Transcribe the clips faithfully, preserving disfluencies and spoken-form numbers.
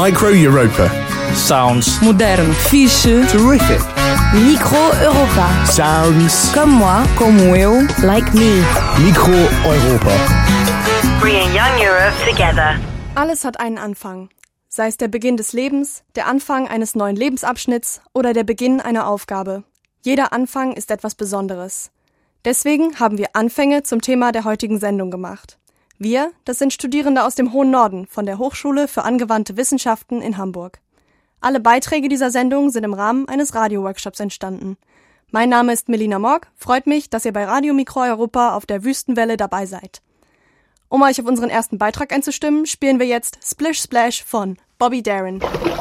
Micro Europa. Sounds. Modern. Fiche. Terrific. Micro Europa. Sounds. Comme moi. Como eu. Like me. Micro Europa. Bringing young Europe together. Alles hat einen Anfang. Sei es der Beginn des Lebens, der Anfang eines neuen Lebensabschnitts oder der Beginn einer Aufgabe. Jeder Anfang ist etwas Besonderes. Deswegen haben wir Anfänge zum Thema der heutigen Sendung gemacht. Wir, das sind Studierende aus dem hohen Norden von der Hochschule für angewandte Wissenschaften in Hamburg. Alle Beiträge dieser Sendung sind im Rahmen eines Radio-Workshops entstanden. Mein Name ist Melina Morg, freut mich, dass ihr bei Radio Micro Europa auf der Wüstenwelle dabei seid. Um euch auf unseren ersten Beitrag einzustimmen, spielen wir jetzt Splish Splash von Bobby Darin.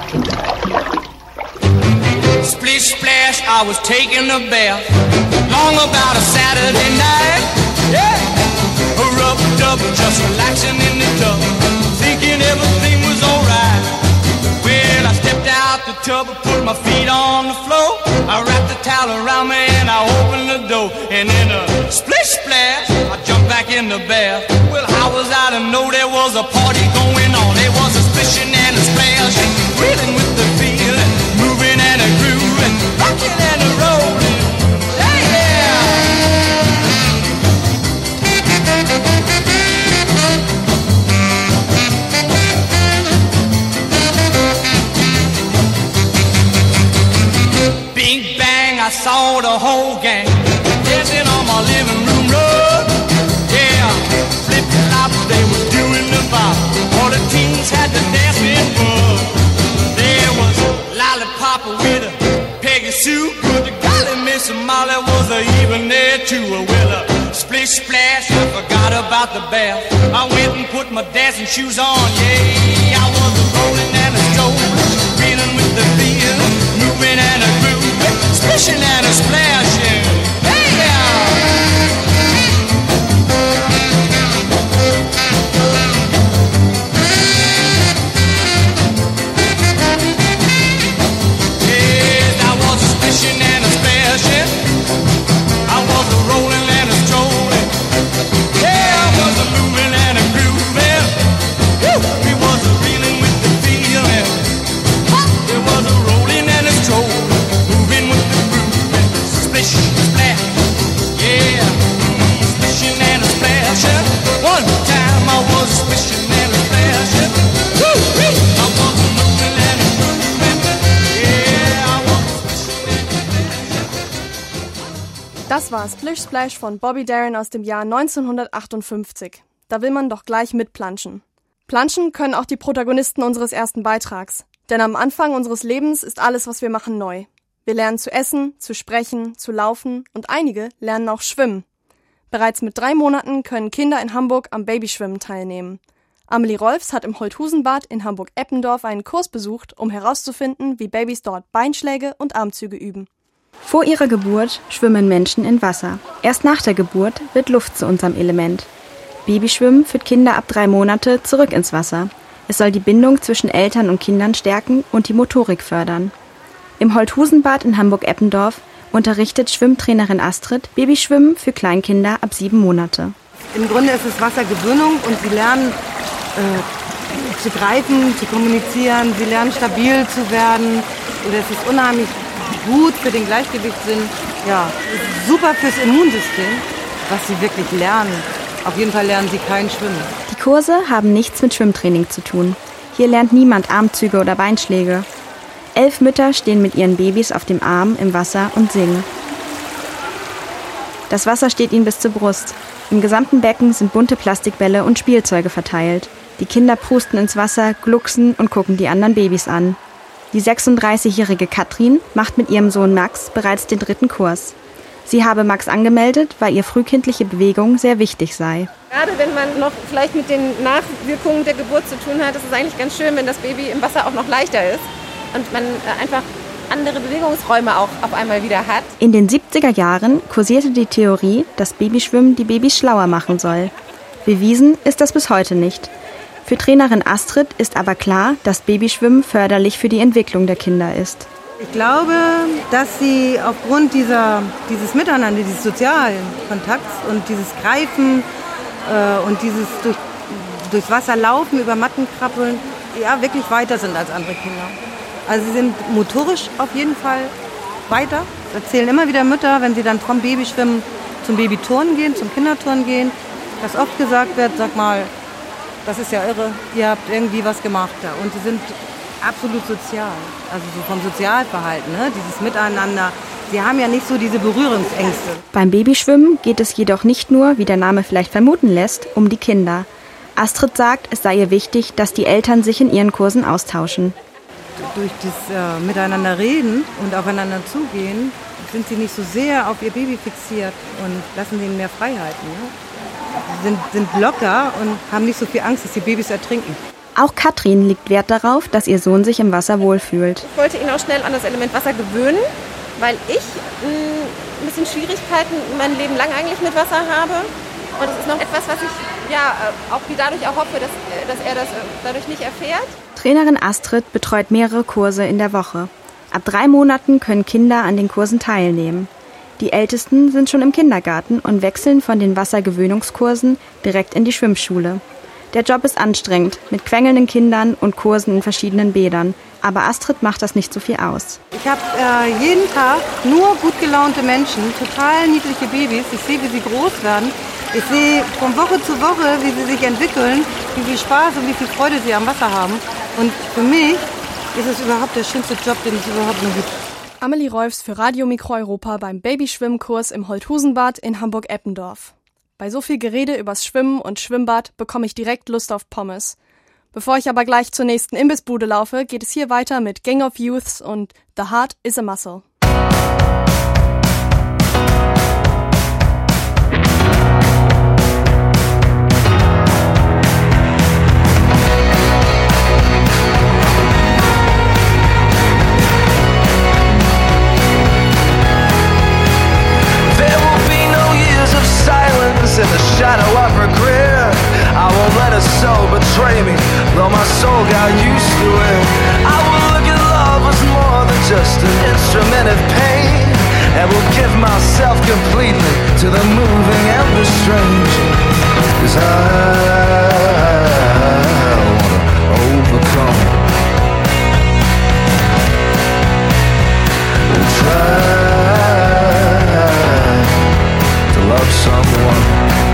Splish splash, I was taking a bath, long about a Saturday night. Yeah, a rub dub, just relaxing in the tub, thinking everything was alright. Well, I stepped out the tub, put my feet on the floor, I wrapped the towel around me and I opened the door, and in a splish splash, I jumped back in the bath. Well, how was I to know there was a party going on? There was a splishing and a splash, reeling with the feeling, moving and a grooving, rocking and a rolling. Yeah, yeah. Bing bang, I saw the whole gang dancing on my living room rug. Yeah, flip flop, they was doing the bop. All the teens had the dancing bug. There was Lollipop with a Peggy Sue, but the golly Miss Molly was a even there too. Well, a splish splash, I forgot about the bath. I went and put my dancing shoes on. Yeah, I was a rolling and a strolling, reeling with the feel, moving and a grooving, splishing and a splashing. Hey, yeah. Das war Splish Splash von Bobby Darin aus dem Jahr neunzehnhundertachtundfünfzig. Da will man doch gleich mitplanschen. Planschen können auch die Protagonisten unseres ersten Beitrags. Denn am Anfang unseres Lebens ist alles, was wir machen, neu. Wir lernen zu essen, zu sprechen, zu laufen und einige lernen auch schwimmen. Bereits mit drei Monaten können Kinder in Hamburg am Babyschwimmen teilnehmen. Amelie Rolfs hat im Holthusenbad in Hamburg-Eppendorf einen Kurs besucht, um herauszufinden, wie Babys dort Beinschläge und Armzüge üben. Vor ihrer Geburt schwimmen Menschen in Wasser. Erst nach der Geburt wird Luft zu unserem Element. Babyschwimmen führt Kinder ab drei Monate zurück ins Wasser. Es soll die Bindung zwischen Eltern und Kindern stärken und die Motorik fördern. Im Holthusenbad in Hamburg-Eppendorf unterrichtet Schwimmtrainerin Astrid Babyschwimmen für Kleinkinder ab sieben Monate. Im Grunde ist es Wassergewöhnung und sie lernen äh, zu greifen, zu kommunizieren, sie lernen stabil zu werden. Und es ist unheimlich gut für den Gleichgewichtssinn, ja, super fürs Immunsystem, was sie wirklich lernen. Auf jeden Fall lernen sie kein Schwimmen. Die Kurse haben nichts mit Schwimmtraining zu tun. Hier lernt niemand Armzüge oder Beinschläge. Elf Mütter stehen mit ihren Babys auf dem Arm im Wasser und singen. Das Wasser steht ihnen bis zur Brust. Im gesamten Becken sind bunte Plastikbälle und Spielzeuge verteilt. Die Kinder prusten ins Wasser, glucksen und gucken die anderen Babys an. Die sechsunddreißigjährige Katrin macht mit ihrem Sohn Max bereits den dritten Kurs. Sie habe Max angemeldet, weil ihr frühkindliche Bewegung sehr wichtig sei. Gerade wenn man noch vielleicht mit den Nachwirkungen der Geburt zu tun hat, ist es eigentlich ganz schön, wenn das Baby im Wasser auch noch leichter ist und man einfach andere Bewegungsräume auch auf einmal wieder hat. In den siebziger Jahren kursierte die Theorie, dass Babyschwimmen die Babys schlauer machen soll. Bewiesen ist das bis heute nicht. Für Trainerin Astrid ist aber klar, dass Babyschwimmen förderlich für die Entwicklung der Kinder ist. Ich glaube, dass sie aufgrund dieser, dieses Miteinander, dieses sozialen Kontakts und dieses Greifen äh, und dieses durch, durchs Wasser laufen, über Matten krabbeln, ja, wirklich weiter sind als andere Kinder. Also sie sind motorisch auf jeden Fall weiter. Das erzählen immer wieder Mütter, wenn sie dann vom Babyschwimmen zum Babyturnen gehen, zum Kinderturnen gehen, dass oft gesagt wird, sag mal, das ist ja irre, ihr habt irgendwie was gemacht da. Und sie sind absolut sozial, also so vom Sozialverhalten, ne? Dieses Miteinander. Sie haben ja nicht so diese Berührungsängste. Beim Babyschwimmen geht es jedoch nicht nur, wie der Name vielleicht vermuten lässt, um die Kinder. Astrid sagt, es sei ihr wichtig, dass die Eltern sich in ihren Kursen austauschen. Durch das äh, Miteinander reden und aufeinander zugehen, sind sie nicht so sehr auf ihr Baby fixiert und lassen ihnen mehr Freiheiten. Ne? Sie sind, sind locker und haben nicht so viel Angst, dass die Babys ertrinken. Auch Katrin legt Wert darauf, dass ihr Sohn sich im Wasser wohlfühlt. Ich wollte ihn auch schnell an das Element Wasser gewöhnen, weil ich mh, ein bisschen Schwierigkeiten mein Leben lang eigentlich mit Wasser habe. Und das ist noch etwas, was ich ja auch wie dadurch auch hoffe, dass, dass er das dadurch nicht erfährt. Trainerin Astrid betreut mehrere Kurse in der Woche. Ab drei Monaten können Kinder an den Kursen teilnehmen. Die Ältesten sind schon im Kindergarten und wechseln von den Wassergewöhnungskursen direkt in die Schwimmschule. Der Job ist anstrengend, mit quengelnden Kindern und Kursen in verschiedenen Bädern. Aber Astrid macht das nicht so viel aus. Ich habe äh, jeden Tag nur gut gelaunte Menschen, total niedliche Babys. Ich sehe, wie sie groß werden. Ich sehe von Woche zu Woche, wie sie sich entwickeln, wie viel Spaß und wie viel Freude sie am Wasser haben. Und für mich ist es überhaupt der schönste Job, den es überhaupt nur gibt. Amelie Rolfs für Radio Mikro Europa beim Babyschwimmkurs im Holthusenbad in Hamburg-Eppendorf. Bei so viel Gerede übers Schwimmen und Schwimmbad bekomme ich direkt Lust auf Pommes. Bevor ich aber gleich zur nächsten Imbissbude laufe, geht es hier weiter mit Gang of Youths und The Heart is a Muscle. In the shadow of regret, I won't let a soul betray me, though my soul got used to it. I will look at love as more than just an instrument of pain, and will give myself completely to the moving and the strange. 'Cause I wanna overcome and try to love someone.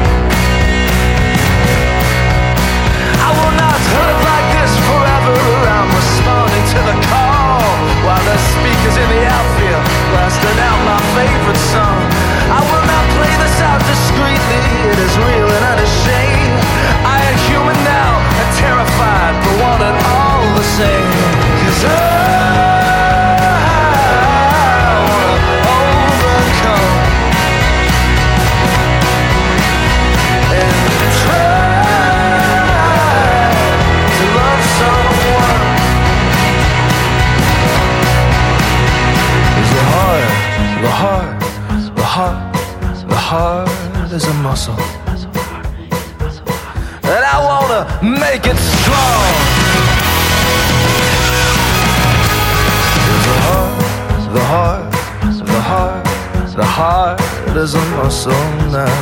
To the call while the speakers in the outfield blasting out my favorite song. I will not play this out discreetly, it is real and unashamed. I am human now and terrified but one and all the same. 'Cause I wanna overcome and try to love someone. The heart, the heart, the heart is a muscle, and I wanna make it strong. The heart, the heart, the heart, the heart is a muscle now.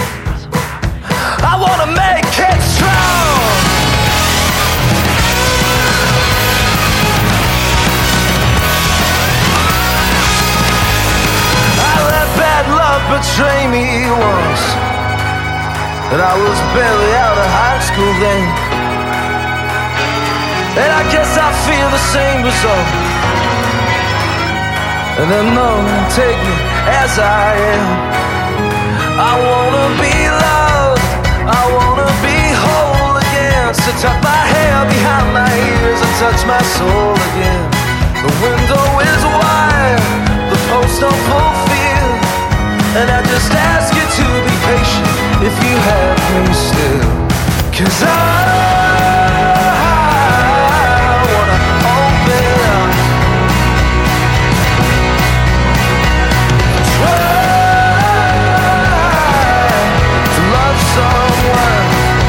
I wanna make it strong. Love betray me once, and I was barely out of high school then, and I guess I feel the same result. And then no one take me as I am. I wanna be loved, I wanna be whole again. So tuck my hair behind my ears and touch my soul again. The window is wide, the posts don't fulfill, and I just ask you to be patient if you have me still. 'Cause I wanna open up, try to love someone.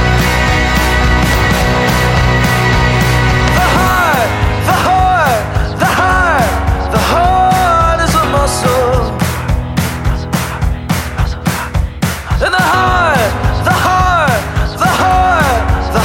The heart, the heart, the heart, the heart is a muscle. And the heart, the heart, the heart, the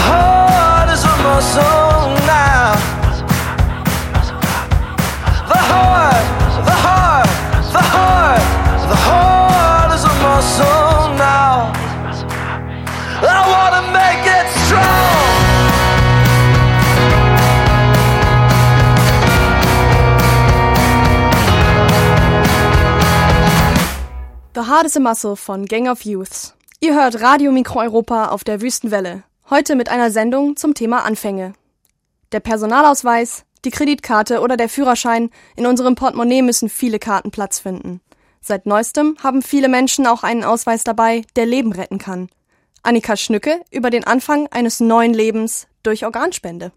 Heart is a Muscle von Gang of Youths. Ihr hört Radio Mikro Europa auf der Wüstenwelle. Heute mit einer Sendung zum Thema Anfänge. Der Personalausweis, die Kreditkarte oder der Führerschein, in unserem Portemonnaie müssen viele Karten Platz finden. Seit neuestem haben viele Menschen auch einen Ausweis dabei, der Leben retten kann. Annika Schnücke über den Anfang eines neuen Lebens durch Organspende.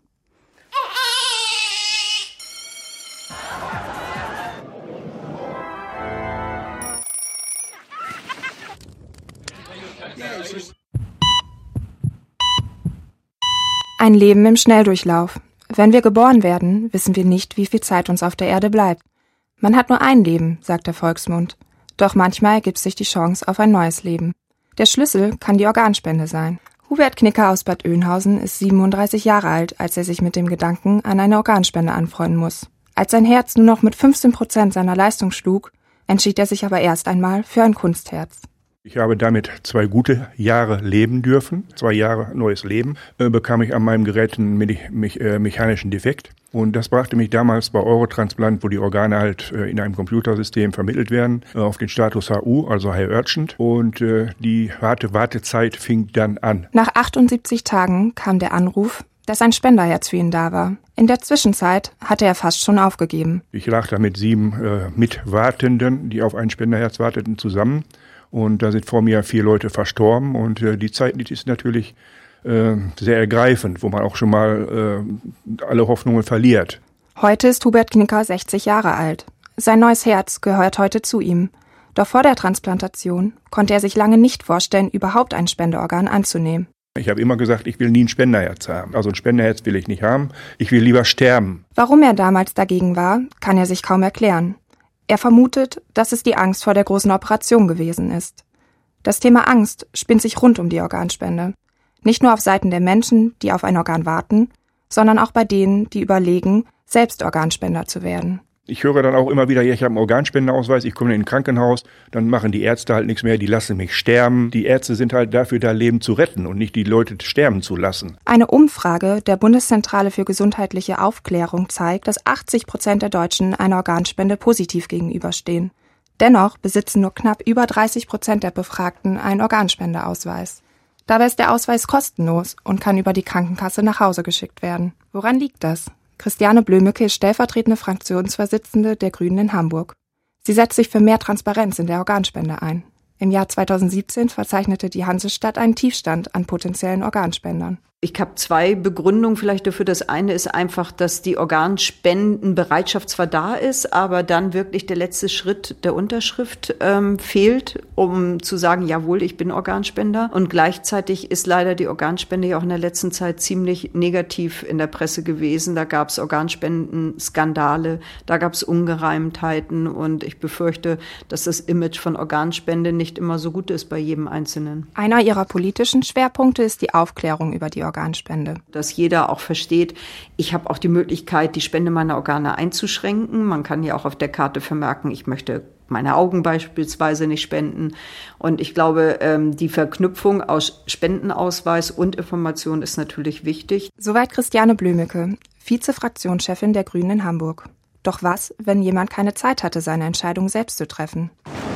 Ein Leben im Schnelldurchlauf. Wenn wir geboren werden, wissen wir nicht, wie viel Zeit uns auf der Erde bleibt. Man hat nur ein Leben, sagt der Volksmund. Doch manchmal ergibt sich die Chance auf ein neues Leben. Der Schlüssel kann die Organspende sein. Hubert Knicker aus Bad Oeynhausen ist siebenunddreißig Jahre alt, als er sich mit dem Gedanken an eine Organspende anfreunden muss. Als sein Herz nur noch mit fünfzehn Prozent seiner Leistung schlug, entschied er sich aber erst einmal für ein Kunstherz. Ich habe damit zwei gute Jahre leben dürfen, zwei Jahre neues Leben, äh, bekam ich an meinem Gerät einen me- me- äh, mechanischen Defekt. Und das brachte mich damals bei Eurotransplant, wo die Organe halt äh, in einem Computersystem vermittelt werden, äh, auf den Status H U, also High Urgent. Und äh, die Warte- Wartezeit fing dann an. Nach achtundsiebzig Tagen kam der Anruf, dass ein Spenderherz für ihn da war. In der Zwischenzeit hatte er fast schon aufgegeben. Ich lag da mit sieben äh, Mitwartenden, die auf ein Spenderherz warteten, zusammen. Und da sind vor mir vier Leute verstorben und äh, die Zeit die ist natürlich äh, sehr ergreifend, wo man auch schon mal äh, alle Hoffnungen verliert. Heute ist Hubert Knicker sechzig Jahre alt. Sein neues Herz gehört heute zu ihm. Doch vor der Transplantation konnte er sich lange nicht vorstellen, überhaupt ein Spendeorgan anzunehmen. Ich habe immer gesagt, ich will nie ein Spenderherz haben. Also ein Spenderherz will ich nicht haben. Ich will lieber sterben. Warum er damals dagegen war, kann er sich kaum erklären. Er vermutet, dass es die Angst vor der großen Operation gewesen ist. Das Thema Angst spinnt sich rund um die Organspende. Nicht nur auf Seiten der Menschen, die auf ein Organ warten, sondern auch bei denen, die überlegen, selbst Organspender zu werden. Ich höre dann auch immer wieder, ja, ich habe einen Organspendeausweis, ich komme in ein Krankenhaus, dann machen die Ärzte halt nichts mehr, die lassen mich sterben. Die Ärzte sind halt dafür da, Leben zu retten und nicht die Leute sterben zu lassen. Eine Umfrage der Bundeszentrale für gesundheitliche Aufklärung zeigt, dass achtzig Prozent der Deutschen einer Organspende positiv gegenüberstehen. Dennoch besitzen nur knapp über dreißig Prozent der Befragten einen Organspendeausweis. Dabei ist der Ausweis kostenlos und kann über die Krankenkasse nach Hause geschickt werden. Woran liegt das? Christiane Blömecke ist stellvertretende Fraktionsvorsitzende der Grünen in Hamburg. Sie setzt sich für mehr Transparenz in der Organspende ein. Im Jahr zweitausendsiebzehn verzeichnete die Hansestadt einen Tiefstand an potenziellen Organspendern. Ich habe zwei Begründungen vielleicht dafür. Das eine ist einfach, dass die Organspendenbereitschaft zwar da ist, aber dann wirklich der letzte Schritt der Unterschrift ähm, fehlt, um zu sagen, jawohl, ich bin Organspender. Und gleichzeitig ist leider die Organspende ja auch in der letzten Zeit ziemlich negativ in der Presse gewesen. Da gab es Organspendenskandale, da gab es Ungereimtheiten und ich befürchte, dass das Image von Organspende nicht immer so gut ist bei jedem Einzelnen. Einer ihrer politischen Schwerpunkte ist die Aufklärung über die Organspende. Dass jeder auch versteht, ich habe auch die Möglichkeit, die Spende meiner Organe einzuschränken. Man kann ja auch auf der Karte vermerken, ich möchte meine Augen beispielsweise nicht spenden. Und ich glaube, die Verknüpfung aus Spendenausweis und Information ist natürlich wichtig. Soweit Christiane Blömecke, Vize-Fraktionschefin der Grünen in Hamburg. Doch was, wenn jemand keine Zeit hatte, seine Entscheidung selbst zu treffen?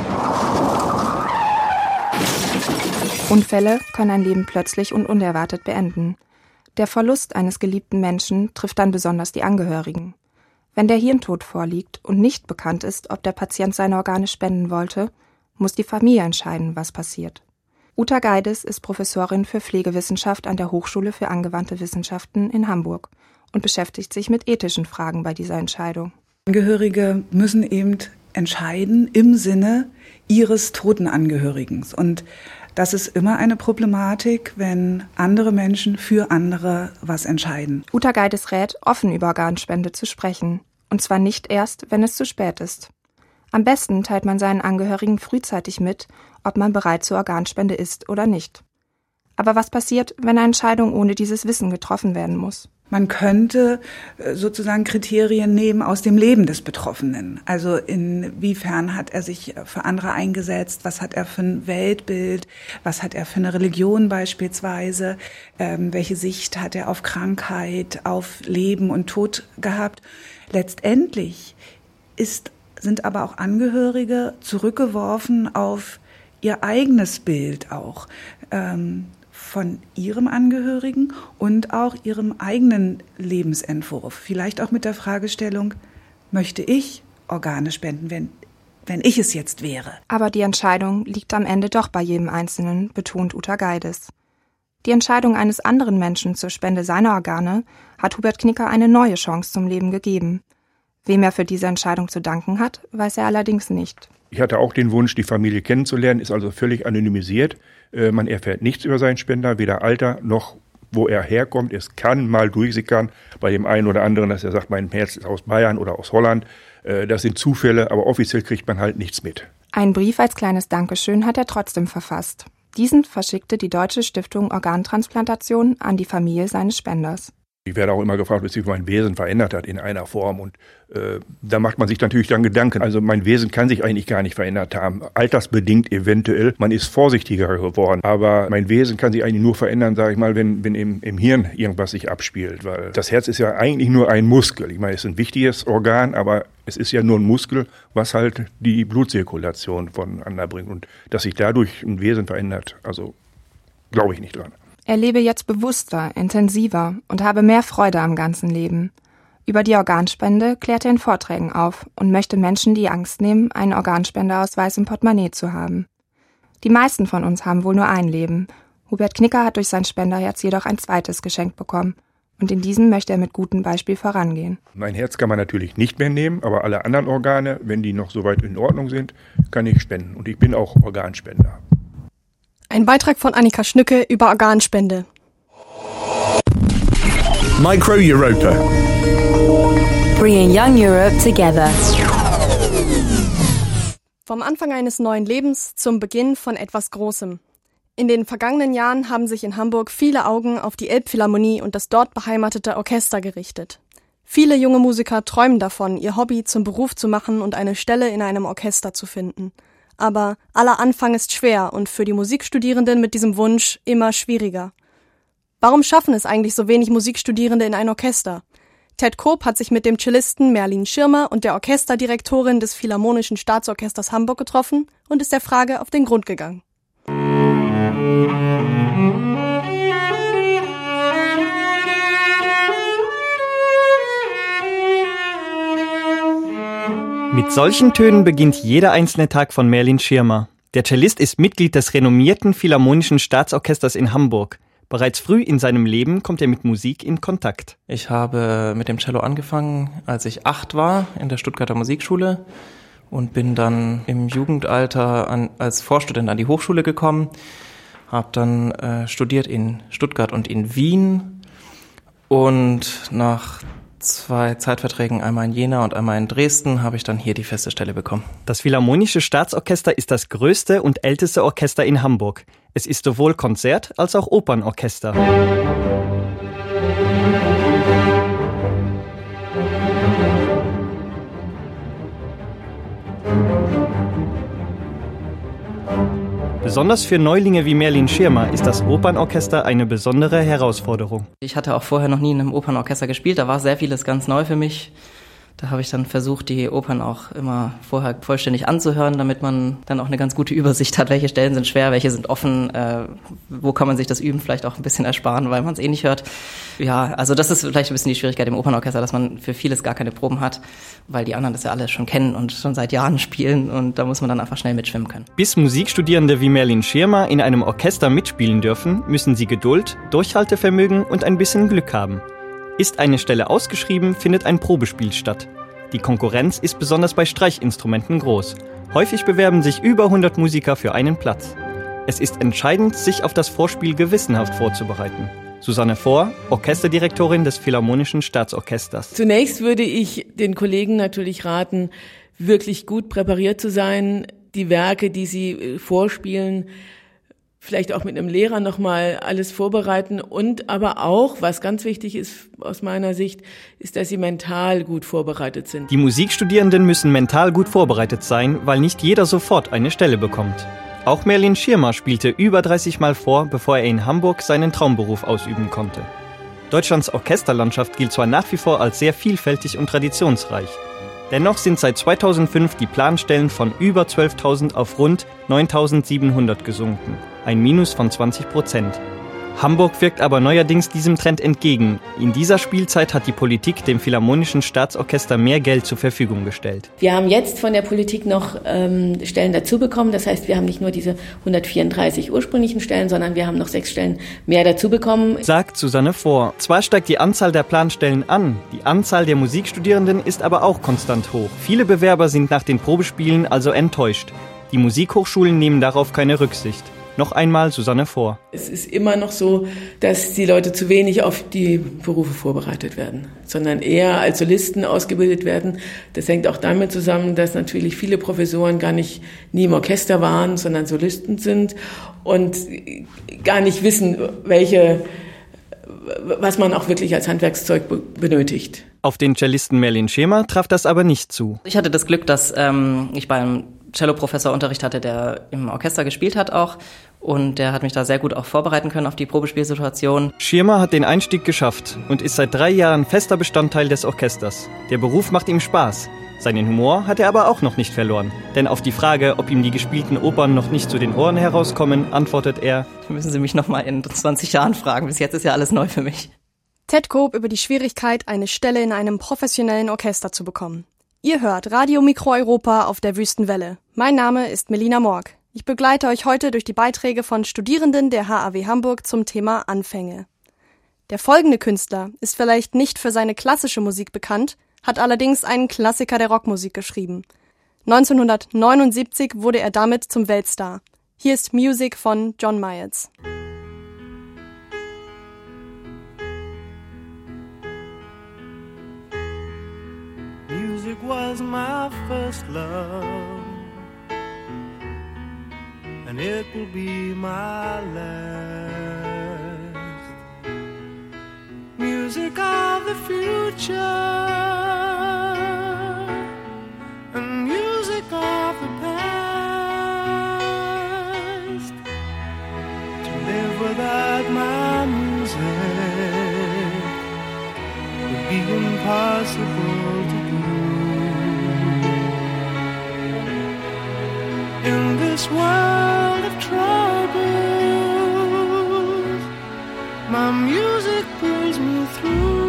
Unfälle können ein Leben plötzlich und unerwartet beenden. Der Verlust eines geliebten Menschen trifft dann besonders die Angehörigen. Wenn der Hirntod vorliegt und nicht bekannt ist, ob der Patient seine Organe spenden wollte, muss die Familie entscheiden, was passiert. Uta Geides ist Professorin für Pflegewissenschaft an der Hochschule für angewandte Wissenschaften in Hamburg und beschäftigt sich mit ethischen Fragen bei dieser Entscheidung. Angehörige müssen eben entscheiden im Sinne ihres toten Angehörigen. Und das ist immer eine Problematik, wenn andere Menschen für andere was entscheiden. Uta Geides rät, offen über Organspende zu sprechen. Und zwar nicht erst, wenn es zu spät ist. Am besten teilt man seinen Angehörigen frühzeitig mit, ob man bereit zur Organspende ist oder nicht. Aber was passiert, wenn eine Entscheidung ohne dieses Wissen getroffen werden muss? Man könnte sozusagen Kriterien nehmen aus dem Leben des Betroffenen. Also inwiefern hat er sich für andere eingesetzt, was hat er für ein Weltbild, was hat er für eine Religion beispielsweise, ähm, welche Sicht hat er auf Krankheit, auf Leben und Tod gehabt. Letztendlich ist, sind aber auch Angehörige zurückgeworfen auf ihr eigenes Bild auch ähm, von ihrem Angehörigen und auch ihrem eigenen Lebensentwurf. Vielleicht auch mit der Fragestellung, möchte ich Organe spenden, wenn, wenn ich es jetzt wäre? Aber die Entscheidung liegt am Ende doch bei jedem Einzelnen, betont Uta Geides. Die Entscheidung eines anderen Menschen zur Spende seiner Organe hat Hubert Knicker eine neue Chance zum Leben gegeben. Wem er für diese Entscheidung zu danken hat, weiß er allerdings nicht. Ich hatte auch den Wunsch, die Familie kennenzulernen, ist also völlig anonymisiert. Äh, man erfährt nichts über seinen Spender, weder Alter noch wo er herkommt. Es kann mal durchsickern bei dem einen oder anderen, dass er sagt, mein Herz ist aus Bayern oder aus Holland. Äh, das sind Zufälle, aber offiziell kriegt man halt nichts mit. Einen Brief als kleines Dankeschön hat er trotzdem verfasst. Diesen verschickte die Deutsche Stiftung Organtransplantation an die Familie seines Spenders. Ich werde auch immer gefragt, wie sich mein Wesen verändert hat in einer Form. Und äh, da macht man sich natürlich dann Gedanken. Also mein Wesen kann sich eigentlich gar nicht verändert haben. Altersbedingt eventuell. Man ist vorsichtiger geworden. Aber mein Wesen kann sich eigentlich nur verändern, sage ich mal, wenn, wenn im, im Hirn irgendwas sich abspielt. Weil das Herz ist ja eigentlich nur ein Muskel. Ich meine, es ist ein wichtiges Organ, aber es ist ja nur ein Muskel, was halt die Blutzirkulation voneinander bringt. Und dass sich dadurch ein Wesen verändert, also glaube ich nicht dran. Er lebe jetzt bewusster, intensiver und habe mehr Freude am ganzen Leben. Über die Organspende klärt er in Vorträgen auf und möchte Menschen die Angst nehmen, einen Organspenderausweis im Portemonnaie zu haben. Die meisten von uns haben wohl nur ein Leben. Hubert Knicker hat durch sein Spenderherz jedoch ein zweites geschenkt bekommen. Und in diesem möchte er mit gutem Beispiel vorangehen. Mein Herz kann man natürlich nicht mehr nehmen, aber alle anderen Organe, wenn die noch soweit in Ordnung sind, kann ich spenden. Und ich bin auch Organspender. Ein Beitrag von Annika Schnücke über Organspende. Micro Europa. Bringing Young Europe together. Vom Anfang eines neuen Lebens zum Beginn von etwas Großem. In den vergangenen Jahren haben sich in Hamburg viele Augen auf die Elbphilharmonie und das dort beheimatete Orchester gerichtet. Viele junge Musiker träumen davon, ihr Hobby zum Beruf zu machen und eine Stelle in einem Orchester zu finden. Aber aller Anfang ist schwer und für die Musikstudierenden mit diesem Wunsch immer schwieriger. Warum schaffen es eigentlich so wenig Musikstudierende in ein Orchester? Ted Koop hat sich mit dem Cellisten Merlin Schirmer und der Orchesterdirektorin des Philharmonischen Staatsorchesters Hamburg getroffen und ist der Frage auf den Grund gegangen. Mit solchen Tönen beginnt jeder einzelne Tag von Merlin Schirmer. Der Cellist ist Mitglied des renommierten Philharmonischen Staatsorchesters in Hamburg. Bereits früh in seinem Leben kommt er mit Musik in Kontakt. Ich habe mit dem Cello angefangen, als ich acht war, in der Stuttgarter Musikschule und bin dann im Jugendalter an, als Vorstudent an die Hochschule gekommen, habe dann äh, studiert in Stuttgart und in Wien und nach zwei Zeitverträgen, einmal in Jena und einmal in Dresden, habe ich dann hier die feste Stelle bekommen. Das Philharmonische Staatsorchester ist das größte und älteste Orchester in Hamburg. Es ist sowohl Konzert- als auch Opernorchester. Besonders für Neulinge wie Merlin Schirmer ist das Opernorchester eine besondere Herausforderung. Ich hatte auch vorher noch nie in einem Opernorchester gespielt, da war sehr vieles ganz neu für mich. Da habe ich dann versucht, die Opern auch immer vorher vollständig anzuhören, damit man dann auch eine ganz gute Übersicht hat, welche Stellen sind schwer, welche sind offen, äh, wo kann man sich das Üben vielleicht auch ein bisschen ersparen, weil man es eh nicht hört. Ja, also das ist vielleicht ein bisschen die Schwierigkeit im Opernorchester, dass man für vieles gar keine Proben hat, weil die anderen das ja alle schon kennen und schon seit Jahren spielen und da muss man dann einfach schnell mitschwimmen können. Bis Musikstudierende wie Merlin Schirmer in einem Orchester mitspielen dürfen, müssen sie Geduld, Durchhaltevermögen und ein bisschen Glück haben. Ist eine Stelle ausgeschrieben, findet ein Probespiel statt. Die Konkurrenz ist besonders bei Streichinstrumenten groß. Häufig bewerben sich über hundert Musiker für einen Platz. Es ist entscheidend, sich auf das Vorspiel gewissenhaft vorzubereiten. Susanne Vohr, Orchesterdirektorin des Philharmonischen Staatsorchesters. Zunächst würde ich den Kollegen natürlich raten, wirklich gut präpariert zu sein, die Werke, die sie vorspielen, vielleicht auch mit einem Lehrer nochmal alles vorbereiten und aber auch, was ganz wichtig ist aus meiner Sicht, ist, dass sie mental gut vorbereitet sind. Die Musikstudierenden müssen mental gut vorbereitet sein, weil nicht jeder sofort eine Stelle bekommt. Auch Merlin Schirmer spielte über dreißig Mal vor, bevor er in Hamburg seinen Traumberuf ausüben konnte. Deutschlands Orchesterlandschaft gilt zwar nach wie vor als sehr vielfältig und traditionsreich. Dennoch sind seit zweitausendfünf die Planstellen von über zwölftausend auf rund neuntausendsiebenhundert gesunken, ein Minus von zwanzig Prozent. Hamburg wirkt aber neuerdings diesem Trend entgegen. In dieser Spielzeit hat die Politik dem Philharmonischen Staatsorchester mehr Geld zur Verfügung gestellt. Wir haben jetzt von der Politik noch ähm, Stellen dazu bekommen. Das heißt, wir haben nicht nur diese hundertvierunddreißig ursprünglichen Stellen, sondern wir haben noch sechs Stellen mehr dazu bekommen. Sagt Susanne Vohr. Zwar steigt die Anzahl der Planstellen an, die Anzahl der Musikstudierenden ist aber auch konstant hoch. Viele Bewerber sind nach den Probespielen also enttäuscht. Die Musikhochschulen nehmen darauf keine Rücksicht. Noch einmal Susanne Vohr. Es ist immer noch so, dass die Leute zu wenig auf die Berufe vorbereitet werden, sondern eher als Solisten ausgebildet werden. Das hängt auch damit zusammen, dass natürlich viele Professoren gar nicht nie im Orchester waren, sondern Solisten sind und gar nicht wissen, welche, was man auch wirklich als Handwerkszeug be- benötigt. Auf den Cellisten Merlin Schirmer traf das aber nicht zu. Ich hatte das Glück, dass ähm, ich beim Cello-Professor Unterricht hatte, der im Orchester gespielt hat auch. Und der hat mich da sehr gut auch vorbereiten können auf die Probespielsituation. Schirmer hat den Einstieg geschafft und ist seit drei Jahren fester Bestandteil des Orchesters. Der Beruf macht ihm Spaß. Seinen Humor hat er aber auch noch nicht verloren. Denn auf die Frage, ob ihm die gespielten Opern noch nicht zu den Ohren herauskommen, antwortet er: Müssen Sie mich noch mal in zwanzig Jahren fragen. Bis jetzt ist ja alles neu für mich. Ted Koop über die Schwierigkeit, eine Stelle in einem professionellen Orchester zu bekommen. Ihr hört Radio Mikro Europa auf der Wüstenwelle. Mein Name ist Melina Morg. Ich begleite euch heute durch die Beiträge von Studierenden der H A W Hamburg zum Thema Anfänge. Der folgende Künstler ist vielleicht nicht für seine klassische Musik bekannt, hat allerdings einen Klassiker der Rockmusik geschrieben. neunzehnhundertneunundsiebzig wurde er damit zum Weltstar. Hier ist Music von John Myers. Music was my first love, and it will be my last. Music of the future, and music of the past. To live without my music would be impossible to do. In this world of troubles, my music pulls me through.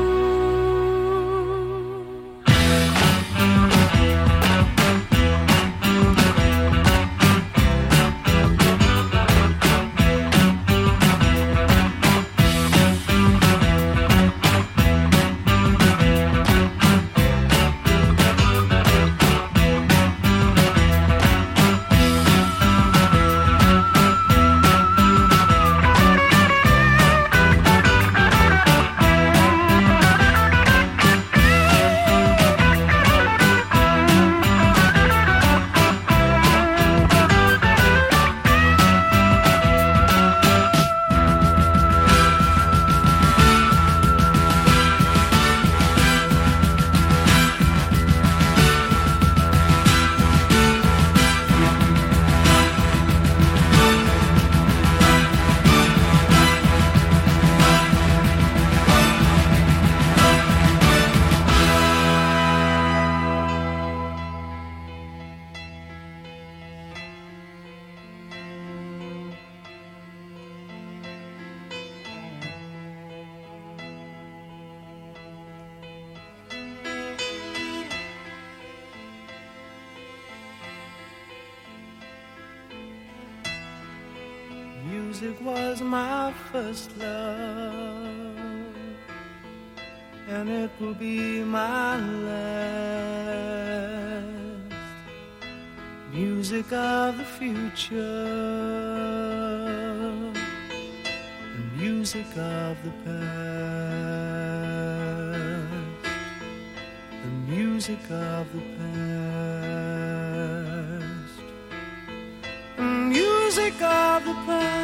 Music was my first love, and it will be my last. Music of the future, and music of the past, and music of the past, and music of the past.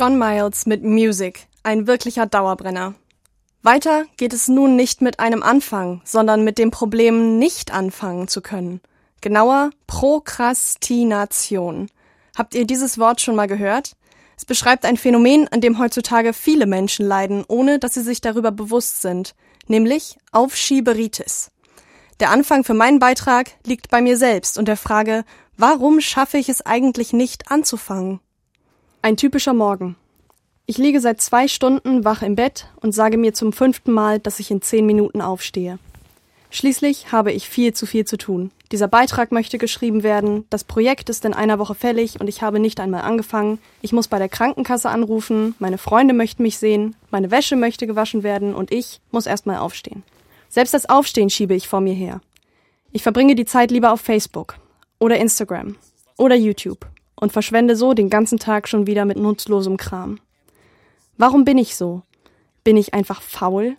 John Miles mit Music, ein wirklicher Dauerbrenner. Weiter geht es nun nicht mit einem Anfang, sondern mit dem Problem, nicht anfangen zu können. Genauer Prokrastination. Habt ihr dieses Wort schon mal gehört? Es beschreibt ein Phänomen, an dem heutzutage viele Menschen leiden, ohne dass sie sich darüber bewusst sind, nämlich Aufschieberitis. Der Anfang für meinen Beitrag liegt bei mir selbst und der Frage, warum schaffe ich es eigentlich nicht anzufangen? Ein typischer Morgen. Ich liege seit zwei Stunden wach im Bett und sage mir zum fünften Mal, dass ich in zehn Minuten aufstehe. Schließlich habe ich viel zu viel zu tun. Dieser Beitrag möchte geschrieben werden, das Projekt ist in einer Woche fällig und ich habe nicht einmal angefangen. Ich muss bei der Krankenkasse anrufen, meine Freunde möchten mich sehen, meine Wäsche möchte gewaschen werden und ich muss erstmal aufstehen. Selbst das Aufstehen schiebe ich vor mir her. Ich verbringe die Zeit lieber auf Facebook oder Instagram oder YouTube und verschwende so den ganzen Tag schon wieder mit nutzlosem Kram. Warum bin ich so? Bin ich einfach faul?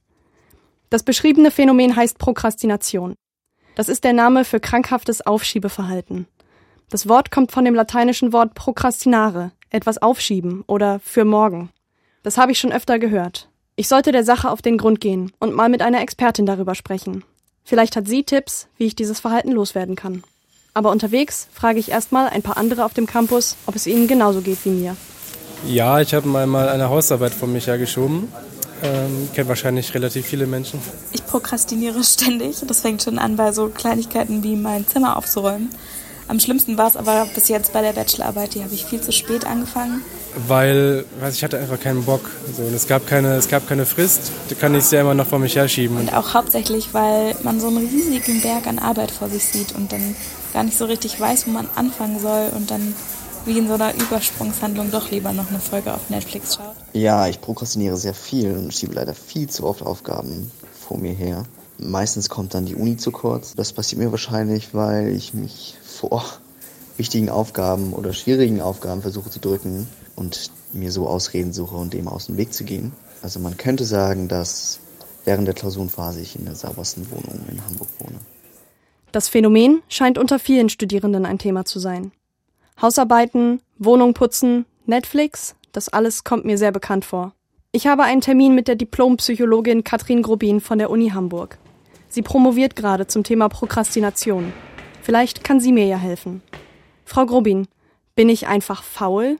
Das beschriebene Phänomen heißt Prokrastination. Das ist der Name für krankhaftes Aufschiebeverhalten. Das Wort kommt von dem lateinischen Wort procrastinare, etwas aufschieben oder für morgen. Das habe ich schon öfter gehört. Ich sollte der Sache auf den Grund gehen und mal mit einer Expertin darüber sprechen. Vielleicht hat sie Tipps, wie ich dieses Verhalten loswerden kann. Aber unterwegs frage ich erstmal ein paar andere auf dem Campus, ob es ihnen genauso geht wie mir. Ja, ich habe mal eine Hausarbeit von mich hergeschoben. Ähm, kennt wahrscheinlich relativ viele Menschen. Ich prokrastiniere ständig. Das fängt schon an bei so Kleinigkeiten wie mein Zimmer aufzuräumen. Am schlimmsten war es aber bis jetzt bei der Bachelorarbeit. Die habe ich viel zu spät angefangen. Weil, weiß ich hatte einfach keinen Bock. So, und es gab keine, es gab keine Frist. Da kann ich es ja immer noch vor mich herschieben. Und auch hauptsächlich, weil man so einen riesigen Berg an Arbeit vor sich sieht und dann gar nicht so richtig weiß, wo man anfangen soll und dann wie in so einer Übersprungshandlung doch lieber noch eine Folge auf Netflix schaut. Ja, ich prokrastiniere sehr viel und schiebe leider viel zu oft Aufgaben vor mir her. Meistens kommt dann die Uni zu kurz. Das passiert mir wahrscheinlich, weil ich mich vor wichtigen Aufgaben oder schwierigen Aufgaben versuche zu drücken und mir so Ausreden suche und dem aus dem Weg zu gehen. Also man könnte sagen, dass während der Klausurenphase ich in der saubersten Wohnung in Hamburg wohne. Das Phänomen scheint unter vielen Studierenden ein Thema zu sein. Hausarbeiten, Wohnung putzen, Netflix, das alles kommt mir sehr bekannt vor. Ich habe einen Termin mit der Diplompsychologin Katrin Grobin von der Uni Hamburg. Sie promoviert gerade zum Thema Prokrastination. Vielleicht kann sie mir ja helfen. Frau Grobin, bin ich einfach faul?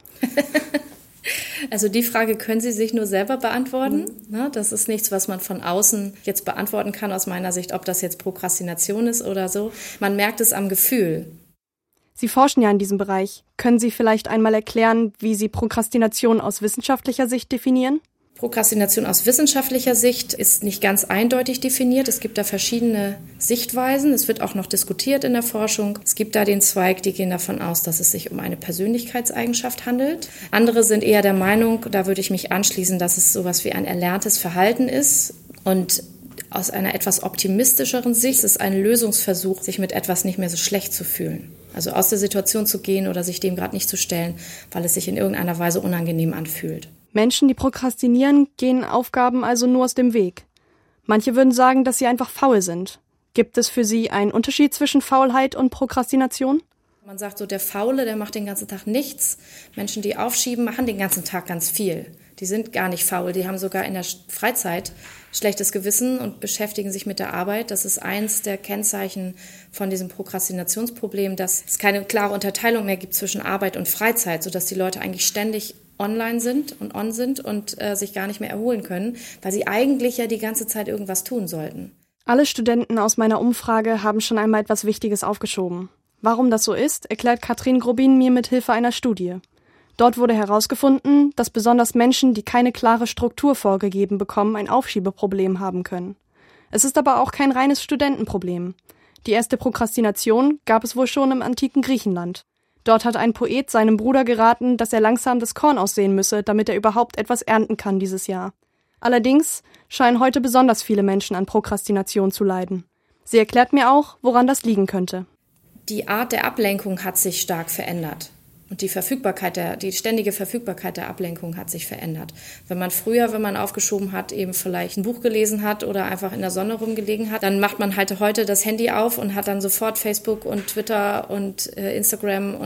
Also die Frage können Sie sich nur selber beantworten. Mhm. Das ist nichts, was man von außen jetzt beantworten kann aus meiner Sicht, ob das jetzt Prokrastination ist oder so. Man merkt es am Gefühl. Sie forschen ja in diesem Bereich. Können Sie vielleicht einmal erklären, wie Sie Prokrastination aus wissenschaftlicher Sicht definieren? Prokrastination aus wissenschaftlicher Sicht ist nicht ganz eindeutig definiert. Es gibt da verschiedene Sichtweisen. Es wird auch noch diskutiert in der Forschung. Es gibt da den Zweig, die gehen davon aus, dass es sich um eine Persönlichkeitseigenschaft handelt. Andere sind eher der Meinung, da würde ich mich anschließen, dass es sowas wie ein erlerntes Verhalten ist. Und aus einer etwas optimistischeren Sicht ist es ein Lösungsversuch, sich mit etwas nicht mehr so schlecht zu fühlen. Also aus der Situation zu gehen oder sich dem gerade nicht zu stellen, weil es sich in irgendeiner Weise unangenehm anfühlt. Menschen, die prokrastinieren, gehen Aufgaben also nur aus dem Weg. Manche würden sagen, dass sie einfach faul sind. Gibt es für Sie einen Unterschied zwischen Faulheit und Prokrastination? Man sagt so, der Faule, der macht den ganzen Tag nichts. Menschen, die aufschieben, machen den ganzen Tag ganz viel. Die sind gar nicht faul, die haben sogar in der Freizeit schlechtes Gewissen und beschäftigen sich mit der Arbeit. Das ist eins der Kennzeichen von diesem Prokrastinationsproblem, dass es keine klare Unterteilung mehr gibt zwischen Arbeit und Freizeit, sodass die Leute eigentlich ständig online sind und on sind und äh, sich gar nicht mehr erholen können, weil sie eigentlich ja die ganze Zeit irgendwas tun sollten. Alle Studenten aus meiner Umfrage haben schon einmal etwas Wichtiges aufgeschoben. Warum das so ist, erklärt Katrin Grobin mir mit Hilfe einer Studie. Dort wurde herausgefunden, dass besonders Menschen, die keine klare Struktur vorgegeben bekommen, ein Aufschiebeproblem haben können. Es ist aber auch kein reines Studentenproblem. Die erste Prokrastination gab es wohl schon im antiken Griechenland. Dort hat ein Poet seinem Bruder geraten, dass er langsam das Korn aussehen müsse, damit er überhaupt etwas ernten kann dieses Jahr. Allerdings scheinen heute besonders viele Menschen an Prokrastination zu leiden. Sie erklärt mir auch, woran das liegen könnte. Die Art der Ablenkung hat sich stark verändert. Und die Verfügbarkeit, der, die ständige Verfügbarkeit der Ablenkung hat sich verändert. Wenn man früher, wenn man aufgeschoben hat, eben vielleicht ein Buch gelesen hat oder einfach in der Sonne rumgelegen hat, dann macht man halt heute das Handy auf und hat dann sofort Facebook und Twitter und äh, Instagram und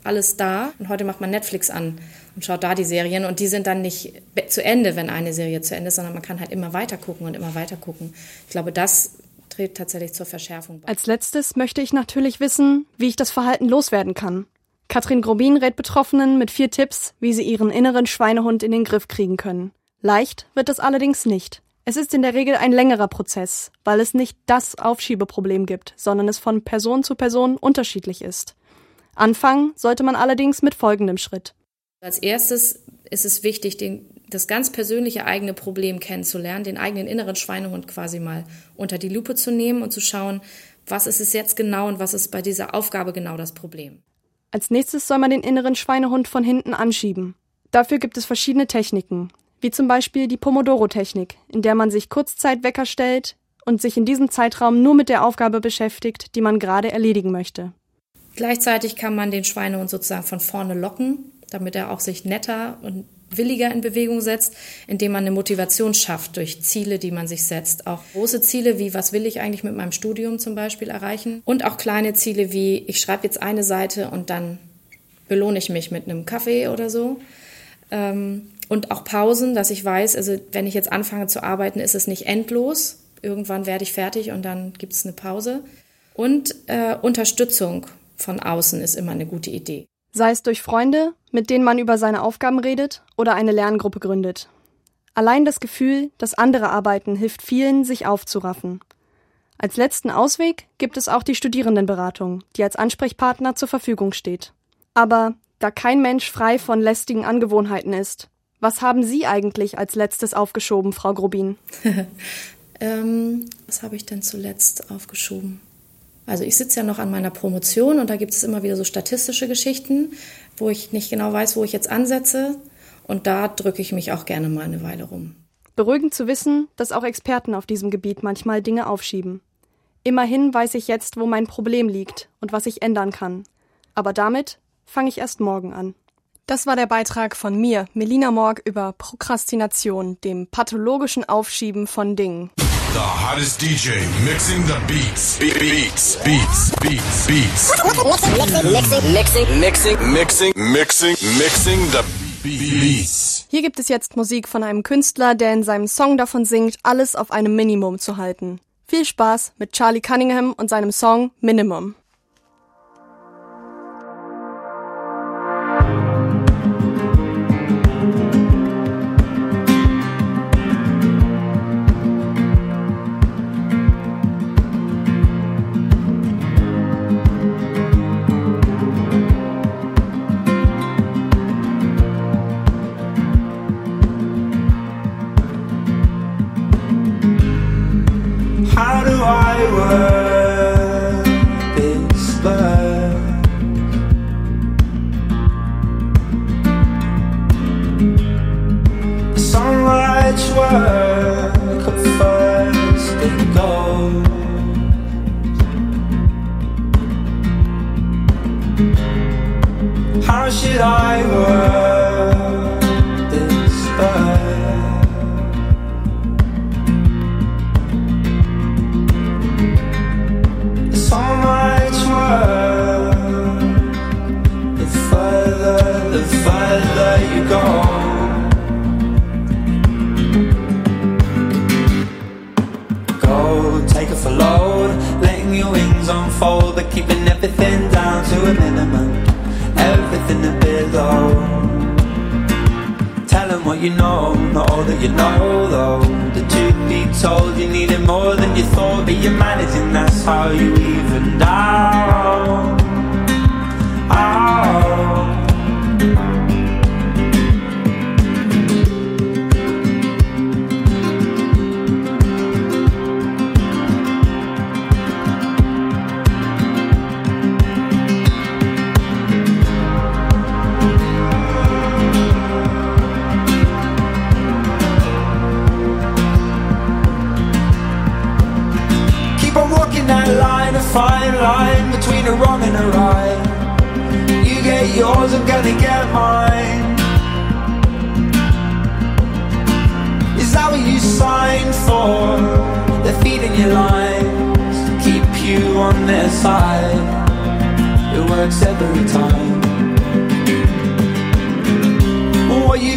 alles da. Und heute macht man Netflix an und schaut da die Serien. Und die sind dann nicht zu Ende, wenn eine Serie zu Ende ist, sondern man kann halt immer weiter gucken und immer weiter gucken. Ich glaube, das trägt tatsächlich zur Verschärfung bei. Als letztes möchte ich natürlich wissen, wie ich das Verhalten loswerden kann. Katrin Grobin rät Betroffenen mit vier Tipps, wie sie ihren inneren Schweinehund in den Griff kriegen können. Leicht wird das allerdings nicht. Es ist in der Regel ein längerer Prozess, weil es nicht das Aufschiebeproblem gibt, sondern es von Person zu Person unterschiedlich ist. Anfangen sollte man allerdings mit folgendem Schritt. Als erstes ist es wichtig, den, das ganz persönliche eigene Problem kennenzulernen, den eigenen inneren Schweinehund quasi mal unter die Lupe zu nehmen und zu schauen, was ist es jetzt genau und was ist bei dieser Aufgabe genau das Problem. Als nächstes soll man den inneren Schweinehund von hinten anschieben. Dafür gibt es verschiedene Techniken, wie zum Beispiel die Pomodoro-Technik, in der man sich Kurzzeitwecker stellt und sich in diesem Zeitraum nur mit der Aufgabe beschäftigt, die man gerade erledigen möchte. Gleichzeitig kann man den Schweinehund sozusagen von vorne locken, damit er auch sich netter und williger in Bewegung setzt, indem man eine Motivation schafft durch Ziele, die man sich setzt. Auch große Ziele wie, was will ich eigentlich mit meinem Studium zum Beispiel erreichen? Und auch kleine Ziele wie, ich schreibe jetzt eine Seite und dann belohne ich mich mit einem Kaffee oder so. Und auch Pausen, dass ich weiß, also wenn ich jetzt anfange zu arbeiten, ist es nicht endlos. Irgendwann werde ich fertig und dann gibt es eine Pause. Und äh, Unterstützung von außen ist immer eine gute Idee. Sei es durch Freunde, mit denen man über seine Aufgaben redet, oder eine Lerngruppe gründet. Allein das Gefühl, dass andere arbeiten, hilft vielen, sich aufzuraffen. Als letzten Ausweg gibt es auch die Studierendenberatung, die als Ansprechpartner zur Verfügung steht. Aber da kein Mensch frei von lästigen Angewohnheiten ist, was haben Sie eigentlich als letztes aufgeschoben, Frau Grobin? ähm, was habe ich denn zuletzt aufgeschoben? Also ich sitze ja noch an meiner Promotion und da gibt es immer wieder so statistische Geschichten, wo ich nicht genau weiß, wo ich jetzt ansetze. Und da drücke ich mich auch gerne mal eine Weile rum. Beruhigend zu wissen, dass auch Experten auf diesem Gebiet manchmal Dinge aufschieben. Immerhin weiß ich jetzt, wo mein Problem liegt und was ich ändern kann. Aber damit fange ich erst morgen an. Das war der Beitrag von mir, Melina Morg, über Prokrastination, dem pathologischen Aufschieben von Dingen. The hottest D J mixing the beats. Be- beats, beats, beats, beats. Mixing, mixing, mixing, Mixing, mixing, mixing the beats. Hier gibt es jetzt Musik von einem Künstler, der in seinem Song davon singt, alles auf einem Minimum zu halten. Viel Spaß mit Charlie Cunningham und seinem Song Minimum. How do I work this bird? So much work at first it goes. How should I work this bird? So much work. The further, the further you go. Go, take it for load, letting your wings unfold, but keeping everything down to a minimum. Everything a bit low. Tell them what you know, not all that you know though. The truth be told, you needed more than you thought, but you're managing, that's how you evened out. Out. Fine line between a wrong and a right. You get yours, I'm gonna get mine. Is that what you signed for? They're feeding you lines to keep you on their side. It works every time.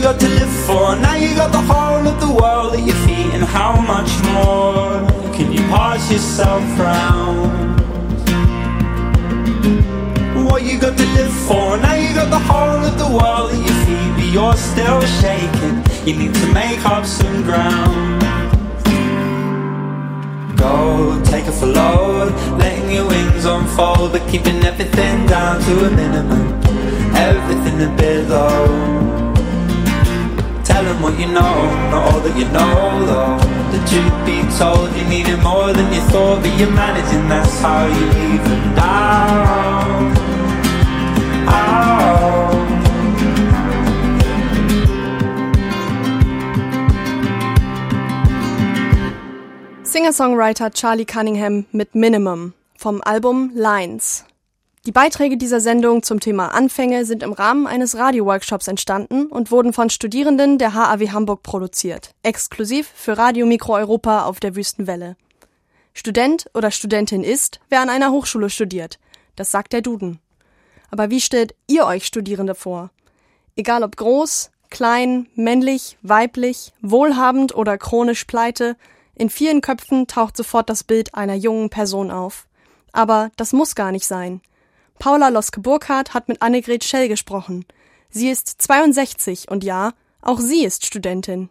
got to live for? Now you got the whole of the world at your feet, and how much more can you pass yourself round? What you got to live for? Now you got the whole of the world at your feet, but you're still shaking. You need to make up some ground. Go, take off a load, letting your wings unfold, but keeping everything down to a minimum. Everything a bit low. Tell them what you know, not all that you know though. The truth be told, you needed more than you thought, but you're managing, that's how you leave them down. Oh. Singer-Songwriter Charlie Cunningham mit Minimum vom Album Lines. Die Beiträge dieser Sendung zum Thema Anfänge sind im Rahmen eines Radio-Workshops entstanden und wurden von Studierenden der H A W Hamburg produziert, exklusiv für Radio Mikro Europa auf der Wüstenwelle. Student oder Studentin ist, wer an einer Hochschule studiert. Das sagt der Duden. Aber wie stellt ihr euch Studierende vor? Egal ob groß, klein, männlich, weiblich, wohlhabend oder chronisch pleite, in vielen Köpfen taucht sofort das Bild einer jungen Person auf. Aber das muss gar nicht sein. Paula Loske-Burkhardt hat mit Annegret Schell gesprochen. Sie ist zweiundsechzig und ja, auch sie ist Studentin.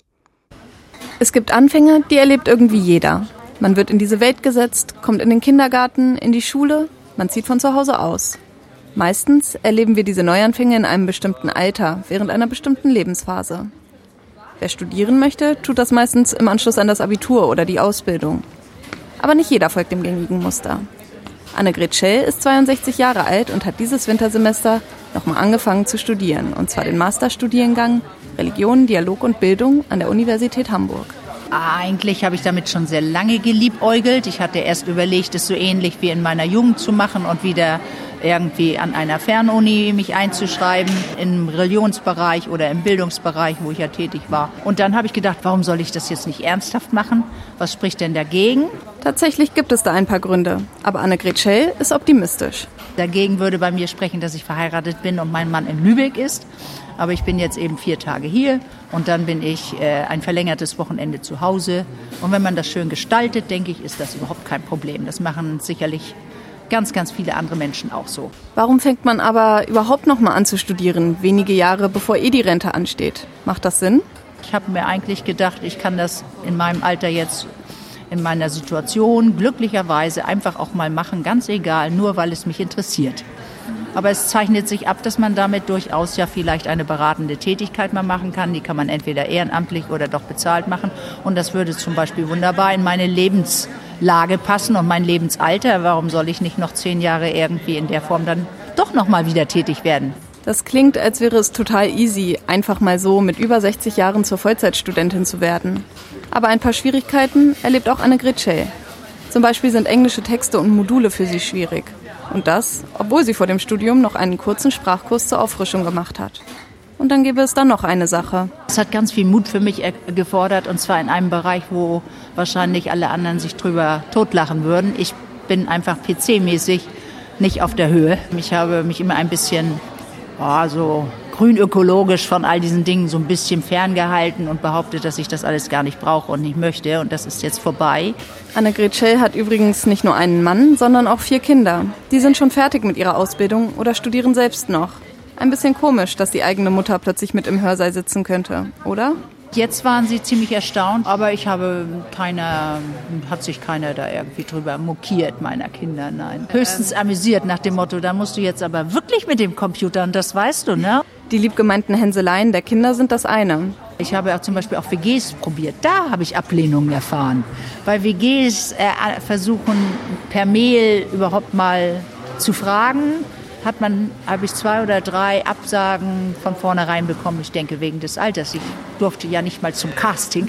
Es gibt Anfänge, die erlebt irgendwie jeder. Man wird in diese Welt gesetzt, kommt in den Kindergarten, in die Schule, man zieht von zu Hause aus. Meistens erleben wir diese Neuanfänge in einem bestimmten Alter, während einer bestimmten Lebensphase. Wer studieren möchte, tut das meistens im Anschluss an das Abitur oder die Ausbildung. Aber nicht jeder folgt dem gängigen Muster. Annegret Schell ist zweiundsechzig Jahre alt und hat dieses Wintersemester nochmal angefangen zu studieren, und zwar den Masterstudiengang Religion, Dialog und Bildung an der Universität Hamburg. Eigentlich habe ich damit schon sehr lange geliebäugelt. Ich hatte erst überlegt, es so ähnlich wie in meiner Jugend zu machen und wieder irgendwie an einer Fernuni mich einzuschreiben, im Religionsbereich oder im Bildungsbereich, wo ich ja tätig war. Und dann habe ich gedacht, warum soll ich das jetzt nicht ernsthaft machen? Was spricht denn dagegen? Tatsächlich gibt es da ein paar Gründe, aber Annegret Schell ist optimistisch. Dagegen würde bei mir sprechen, dass ich verheiratet bin und mein Mann in Lübeck ist. Aber ich bin jetzt eben vier Tage hier und dann bin ich äh, ein verlängertes Wochenende zu Hause. Und wenn man das schön gestaltet, denke ich, ist das überhaupt kein Problem. Das machen sicherlich ganz, ganz viele andere Menschen auch so. Warum fängt man aber überhaupt noch mal an zu studieren, wenige Jahre bevor eh die Rente ansteht? Macht das Sinn? Ich habe mir eigentlich gedacht, ich kann das in meinem Alter jetzt, in meiner Situation glücklicherweise einfach auch mal machen, ganz egal, nur weil es mich interessiert. Aber es zeichnet sich ab, dass man damit durchaus ja vielleicht eine beratende Tätigkeit mal machen kann. Die kann man entweder ehrenamtlich oder doch bezahlt machen. Und das würde zum Beispiel wunderbar in meine Lebenslage passen und mein Lebensalter. Warum soll ich nicht noch zehn Jahre irgendwie in der Form dann doch noch mal wieder tätig werden? Das klingt, als wäre es total easy, einfach mal so mit über sechzig Jahren zur Vollzeitstudentin zu werden. Aber ein paar Schwierigkeiten erlebt auch Annegret Schell. Zum Beispiel sind englische Texte und Module für sie schwierig. Und das, obwohl sie vor dem Studium noch einen kurzen Sprachkurs zur Auffrischung gemacht hat. Und dann gäbe es dann noch eine Sache. Es hat ganz viel Mut für mich gefordert, und zwar in einem Bereich, wo wahrscheinlich alle anderen sich drüber totlachen würden. Ich bin einfach P C-mäßig nicht auf der Höhe. Ich habe mich immer ein bisschen oh, so grünökologisch von all diesen Dingen so ein bisschen ferngehalten und behauptet, dass ich das alles gar nicht brauche und nicht möchte. Und das ist jetzt vorbei. Annegret Schell hat übrigens nicht nur einen Mann, sondern auch vier Kinder. Die sind schon fertig mit ihrer Ausbildung oder studieren selbst noch. Ein bisschen komisch, dass die eigene Mutter plötzlich mit im Hörsaal sitzen könnte, oder? Jetzt waren sie ziemlich erstaunt, aber ich habe keiner, hat sich keiner da irgendwie drüber mokiert, meiner Kinder, nein. Höchstens amüsiert nach dem Motto, da musst du jetzt aber wirklich mit dem Computer, und das weißt du, ne? Die liebgemeinten Hänseleien der Kinder sind das eine. Ich habe auch zum Beispiel auch W Gs probiert. Da habe ich Ablehnungen erfahren. Weil W Gs äh, versuchen, per Mail überhaupt mal zu fragen, hat man, habe ich zwei oder drei Absagen von vornherein bekommen. Ich denke, wegen des Alters. Ich durfte ja nicht mal zum Casting.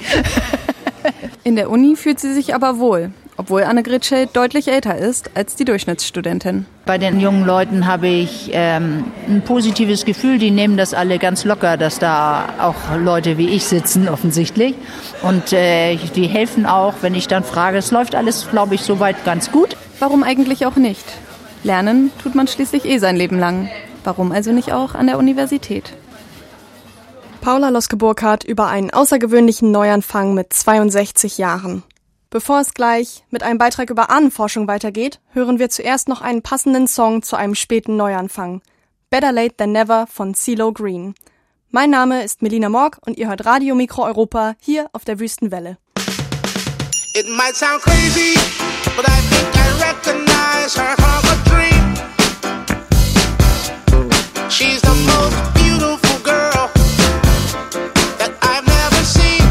In der Uni fühlt sie sich aber wohl, obwohl Annegret Schell deutlich älter ist als die Durchschnittsstudentin. Bei den jungen Leuten habe ich ähm, ein positives Gefühl. Die nehmen das alle ganz locker, dass da auch Leute wie ich sitzen, offensichtlich. Und äh, die helfen auch, wenn ich dann frage. Es läuft alles, glaube ich, soweit ganz gut. Warum eigentlich auch nicht? Lernen tut man schließlich eh sein Leben lang. Warum also nicht auch an der Universität? Paula Loske-Burkhardt über einen außergewöhnlichen Neuanfang mit zweiundsechzig Jahren. Bevor es gleich mit einem Beitrag über Ahnenforschung weitergeht, hören wir zuerst noch einen passenden Song zu einem späten Neuanfang. Better Late Than Never von CeeLo Green. Mein Name ist Melina Morg und ihr hört Radio Mikro Europa hier auf der Wüstenwelle. It might sound crazy, but I think I recognize her from a dream. She's the most beautiful girl that I've never seen.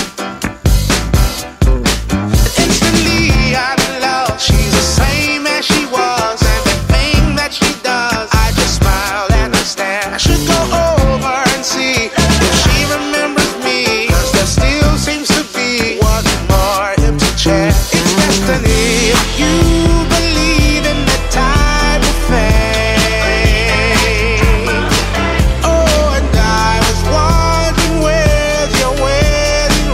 And instantly I'm in love. She's the same as she was. Everything that she does, I just smile and I stare. I should go over and see if she remembers me, 'cause there still seems to be one more empty chair. It's destiny if you believe in that type of thing. Oh, and I was wondering where's your wedding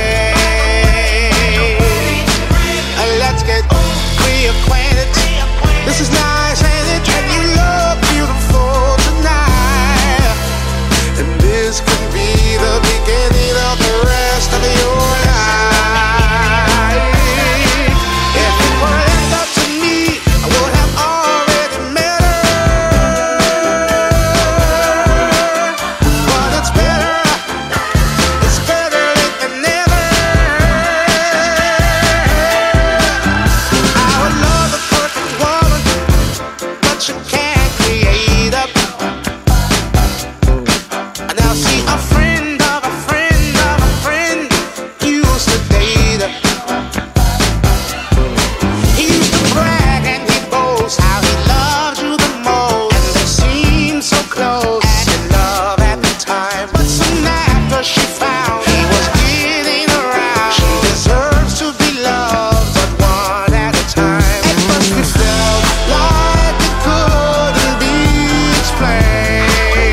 ring. Uh, let's get reacquainted. This is nice, ain't it? And you look beautiful tonight. And this could be the beginning of the rest of your life. If it were left up to me, I would have already met her. But it's better, it's better late than never. I would love the perfect woman, but you can't create her. Now see, a friend of a friend of a friend used to date her. He used to brag and he'd boast how he loved you the most, and they seemed so close and in love at the time. But soon after she found he was getting around, she deserves to be loved, but one at a time. At first we felt like it couldn't be explained.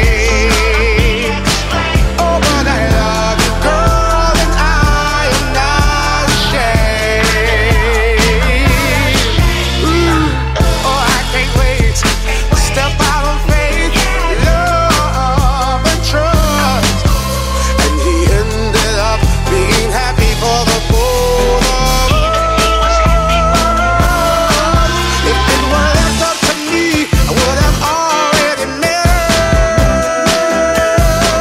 Oh, but I love you, girl, and I am not ashamed. Ooh, oh, I can't wait to step out on faith, love, and trust. And he ended up being happy for the both of us. If it were left up to me, I would have already met her.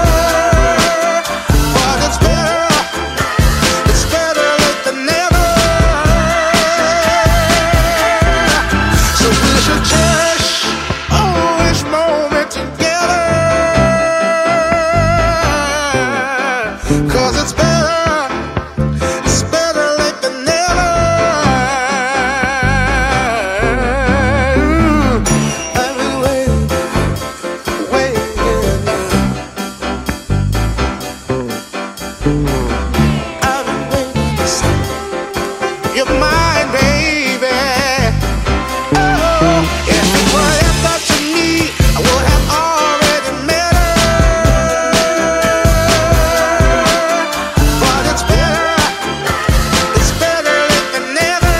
But it's better, it's better late than never. So we should cherish oh, each moment together. 'Cause it's better, it's better late than never. I've been waiting, waiting. I've been waiting to see you're mine, baby. Oh, if it were left up to me, I would have already met her. But it's better, it's better late than never.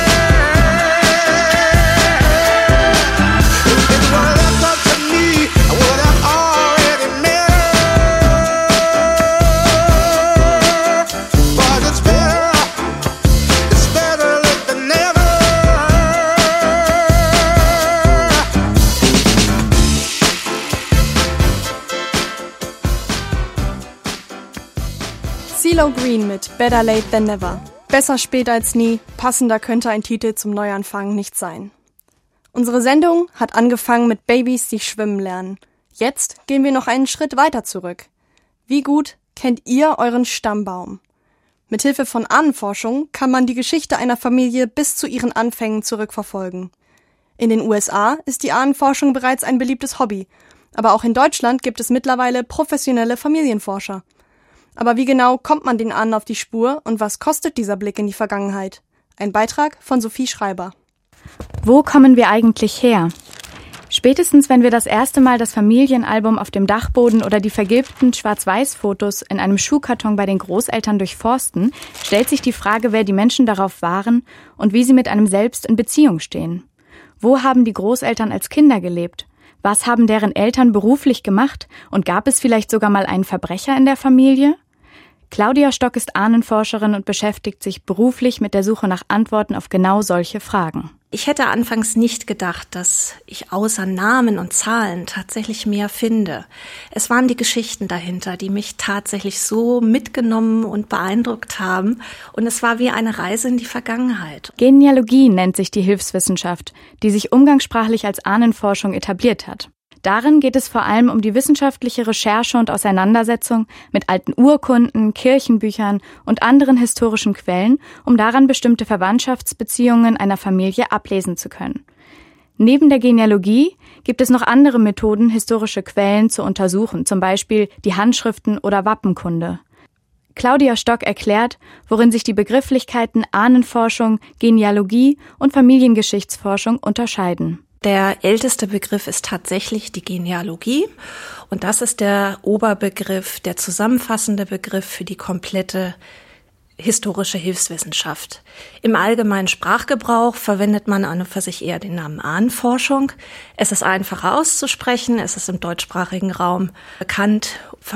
If it were left up to me, I would have already met her. But it's better, it's better late than never. CeeLo Green mit Better Late Than Never. Besser spät als nie, passender könnte ein Titel zum Neuanfang nicht sein. Unsere Sendung hat angefangen mit Babys, die schwimmen lernen. Jetzt gehen wir noch einen Schritt weiter zurück. Wie gut kennt ihr euren Stammbaum? Mithilfe von Ahnenforschung kann man die Geschichte einer Familie bis zu ihren Anfängen zurückverfolgen. In den U S A ist die Ahnenforschung bereits ein beliebtes Hobby, aber auch in Deutschland gibt es mittlerweile professionelle Familienforscher. Aber wie genau kommt man den Ahnen auf die Spur und was kostet dieser Blick in die Vergangenheit? Ein Beitrag von Sophie Schreiber. Wo kommen wir eigentlich her? Spätestens, wenn wir das erste Mal das Familienalbum auf dem Dachboden oder die vergilbten Schwarz-Weiß-Fotos in einem Schuhkarton bei den Großeltern durchforsten, stellt sich die Frage, wer die Menschen darauf waren und wie sie mit einem selbst in Beziehung stehen. Wo haben die Großeltern als Kinder gelebt? Was haben deren Eltern beruflich gemacht und gab es vielleicht sogar mal einen Verbrecher in der Familie? Claudia Stock ist Ahnenforscherin und beschäftigt sich beruflich mit der Suche nach Antworten auf genau solche Fragen. Ich hätte anfangs nicht gedacht, dass ich außer Namen und Zahlen tatsächlich mehr finde. Es waren die Geschichten dahinter, die mich tatsächlich so mitgenommen und beeindruckt haben. Und es war wie eine Reise in die Vergangenheit. Genealogie nennt sich die Hilfswissenschaft, die sich umgangssprachlich als Ahnenforschung etabliert hat. Darin geht es vor allem um die wissenschaftliche Recherche und Auseinandersetzung mit alten Urkunden, Kirchenbüchern und anderen historischen Quellen, um daran bestimmte Verwandtschaftsbeziehungen einer Familie ablesen zu können. Neben der Genealogie gibt es noch andere Methoden, historische Quellen zu untersuchen, zum Beispiel die Handschriften oder Wappenkunde. Claudia Stock erklärt, worin sich die Begrifflichkeiten Ahnenforschung, Genealogie und Familiengeschichtsforschung unterscheiden. Der älteste Begriff ist tatsächlich die Genealogie und das ist der Oberbegriff, der zusammenfassende Begriff für die komplette historische Hilfswissenschaft. Im allgemeinen Sprachgebrauch verwendet man an und für sich eher den Namen Ahnenforschung. Es ist einfacher auszusprechen, es ist im deutschsprachigen Raum bekannt.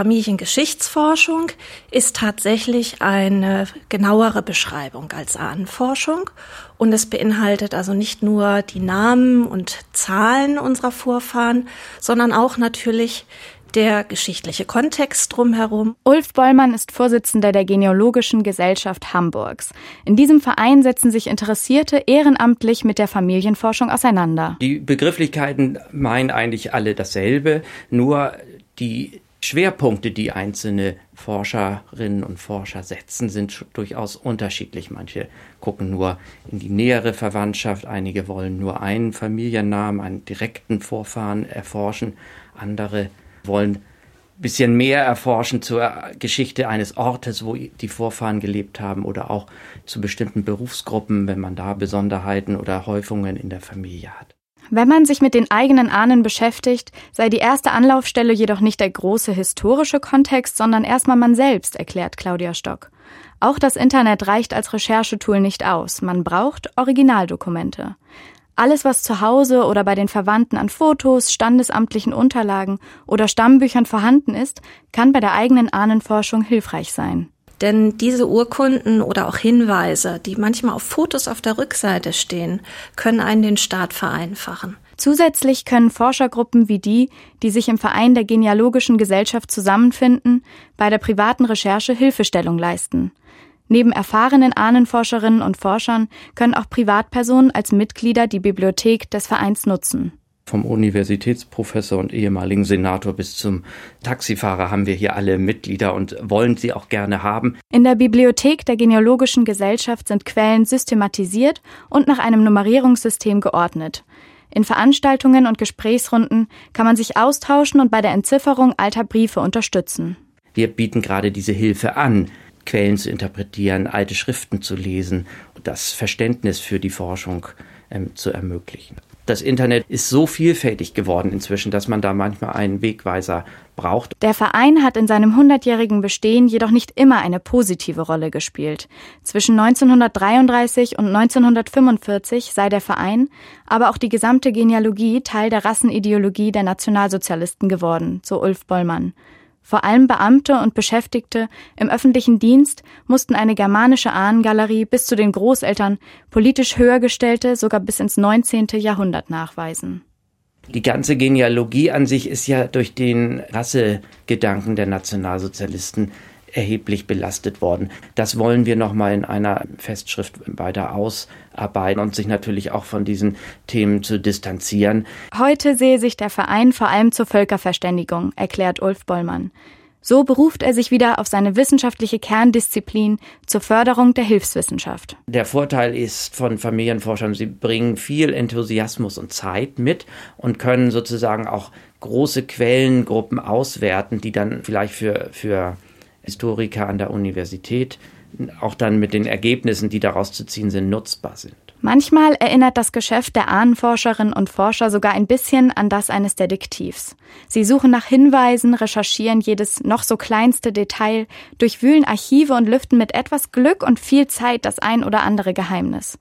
Familiengeschichtsforschung ist tatsächlich eine genauere Beschreibung als Ahnenforschung und es beinhaltet also nicht nur die Namen und Zahlen unserer Vorfahren, sondern auch natürlich der geschichtliche Kontext drumherum. Ulf Bollmann ist Vorsitzender der Genealogischen Gesellschaft Hamburgs. In diesem Verein setzen sich Interessierte ehrenamtlich mit der Familienforschung auseinander. Die Begrifflichkeiten meinen eigentlich alle dasselbe, nur die Schwerpunkte, die einzelne Forscherinnen und Forscher setzen, sind durchaus unterschiedlich. Manche gucken nur in die nähere Verwandtschaft, einige wollen nur einen Familiennamen, einen direkten Vorfahren erforschen, andere wollen ein bisschen mehr erforschen zur Geschichte eines Ortes, wo die Vorfahren gelebt haben oder auch zu bestimmten Berufsgruppen, wenn man da Besonderheiten oder Häufungen in der Familie hat. Wenn man sich mit den eigenen Ahnen beschäftigt, sei die erste Anlaufstelle jedoch nicht der große historische Kontext, sondern erstmal man selbst, erklärt Claudia Stock. Auch das Internet reicht als Recherchetool nicht aus. Man braucht Originaldokumente. Alles, was zu Hause oder bei den Verwandten an Fotos, standesamtlichen Unterlagen oder Stammbüchern vorhanden ist, kann bei der eigenen Ahnenforschung hilfreich sein. Denn diese Urkunden oder auch Hinweise, die manchmal auf Fotos auf der Rückseite stehen, können einen den Start vereinfachen. Zusätzlich können Forschergruppen wie die, die sich im Verein der Genealogischen Gesellschaft zusammenfinden, bei der privaten Recherche Hilfestellung leisten. Neben erfahrenen Ahnenforscherinnen und Forschern können auch Privatpersonen als Mitglieder die Bibliothek des Vereins nutzen. Vom Universitätsprofessor und ehemaligen Senator bis zum Taxifahrer haben wir hier alle Mitglieder und wollen sie auch gerne haben. In der Bibliothek der Genealogischen Gesellschaft sind Quellen systematisiert und nach einem Nummerierungssystem geordnet. In Veranstaltungen und Gesprächsrunden kann man sich austauschen und bei der Entzifferung alter Briefe unterstützen. Wir bieten gerade diese Hilfe an, Quellen zu interpretieren, alte Schriften zu lesen und das Verständnis für die Forschung ähm, zu ermöglichen. Das Internet ist so vielfältig geworden inzwischen, dass man da manchmal einen Wegweiser braucht. Der Verein hat in seinem hundertjährigen Bestehen jedoch nicht immer eine positive Rolle gespielt. Zwischen neunzehnhundertdreiunddreißig und neunzehnhundertfünfundvierzig sei der Verein, aber auch die gesamte Genealogie Teil der Rassenideologie der Nationalsozialisten geworden, so Ulf Bollmann. Vor allem Beamte und Beschäftigte im öffentlichen Dienst mussten eine germanische Ahnengalerie bis zu den Großeltern, politisch Höhergestellte sogar bis ins neunzehnte Jahrhundert nachweisen. Die ganze Genealogie an sich ist ja durch den Rassegedanken der Nationalsozialisten erheblich belastet worden. Das wollen wir nochmal in einer Festschrift weiter ausarbeiten und sich natürlich auch von diesen Themen zu distanzieren. Heute sehe sich der Verein vor allem zur Völkerverständigung, erklärt Ulf Bollmann. So beruft er sich wieder auf seine wissenschaftliche Kerndisziplin zur Förderung der Hilfswissenschaft. Der Vorteil ist von Familienforschern, sie bringen viel Enthusiasmus und Zeit mit und können sozusagen auch große Quellengruppen auswerten, die dann vielleicht für, für Historiker an der Universität auch dann mit den Ergebnissen, die daraus zu ziehen sind, nutzbar sind. Manchmal erinnert das Geschäft der Ahnenforscherinnen und Forscher sogar ein bisschen an das eines Detektivs. Sie suchen nach Hinweisen, recherchieren jedes noch so kleinste Detail, durchwühlen Archive und lüften mit etwas Glück und viel Zeit das ein oder andere Geheimnis.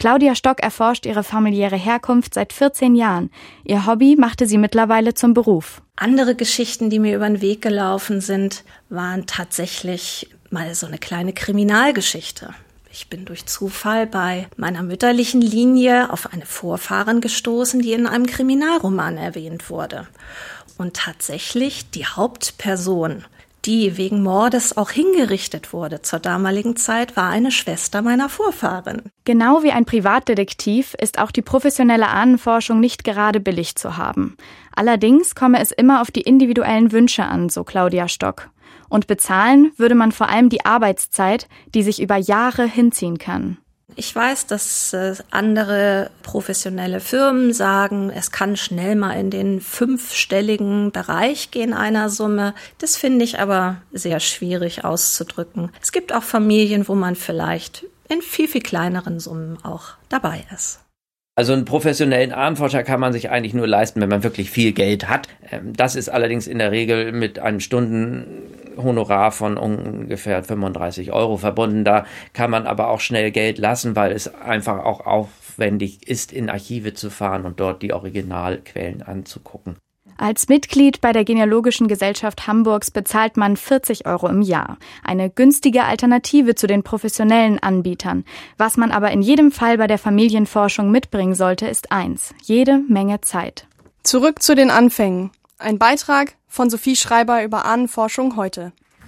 Claudia Stock erforscht ihre familiäre Herkunft seit vierzehn Jahren. Ihr Hobby machte sie mittlerweile zum Beruf. Andere Geschichten, die mir über den Weg gelaufen sind, waren tatsächlich mal so eine kleine Kriminalgeschichte. Ich bin durch Zufall bei meiner mütterlichen Linie auf eine Vorfahrin gestoßen, die in einem Kriminalroman erwähnt wurde. Und tatsächlich die Hauptperson, die wegen Mordes auch hingerichtet wurde zur damaligen Zeit, war eine Schwester meiner Vorfahrin. Genau wie ein Privatdetektiv ist auch die professionelle Ahnenforschung nicht gerade billig zu haben. Allerdings komme es immer auf die individuellen Wünsche an, so Claudia Stock. Und bezahlen würde man vor allem die Arbeitszeit, die sich über Jahre hinziehen kann. Ich weiß, dass äh, andere professionelle Firmen sagen, es kann schnell mal in den fünfstelligen Bereich gehen einer Summe. Das finde ich aber sehr schwierig auszudrücken. Es gibt auch Familien, wo man vielleicht in viel, viel kleineren Summen auch dabei ist. Also einen professionellen Ahnenforscher kann man sich eigentlich nur leisten, wenn man wirklich viel Geld hat. Das ist allerdings in der Regel mit einem Stundenhonorar von ungefähr fünfunddreißig Euro verbunden. Da kann man aber auch schnell Geld lassen, weil es einfach auch aufwendig ist, in Archive zu fahren und dort die Originalquellen anzugucken. Als Mitglied bei der Genealogischen Gesellschaft Hamburgs bezahlt man vierzig Euro im Jahr. Eine günstige Alternative zu den professionellen Anbietern. Was man aber in jedem Fall bei der Familienforschung mitbringen sollte, ist eins: jede Menge Zeit. Zurück zu den Anfängen. Ein Beitrag von Sophie Schreiber über Ahnenforschung heute.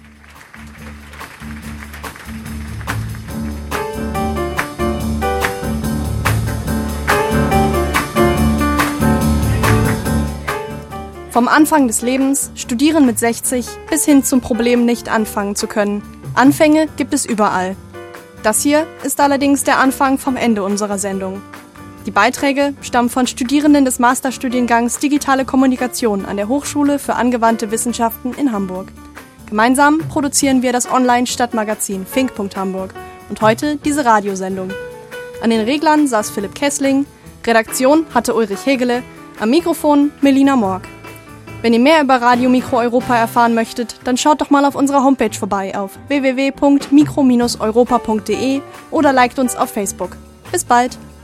Vom Anfang des Lebens, Studieren mit sechzig, bis hin zum Problem, nicht anfangen zu können. Anfänge gibt es überall. Das hier ist allerdings der Anfang vom Ende unserer Sendung. Die Beiträge stammen von Studierenden des Masterstudiengangs Digitale Kommunikation an der Hochschule für angewandte Wissenschaften in Hamburg. Gemeinsam produzieren wir das Online-Stadtmagazin fink punkt hamburg und heute diese Radiosendung. An den Reglern saß Philipp Kessling, Redaktion hatte Ulrich Hegele, am Mikrofon Melina Morg. Wenn ihr mehr über Radio Mikro Europa erfahren möchtet, dann schaut doch mal auf unserer Homepage vorbei auf w w w punkt mikro Bindestrich europa punkt d e oder liked uns auf Facebook. Bis bald!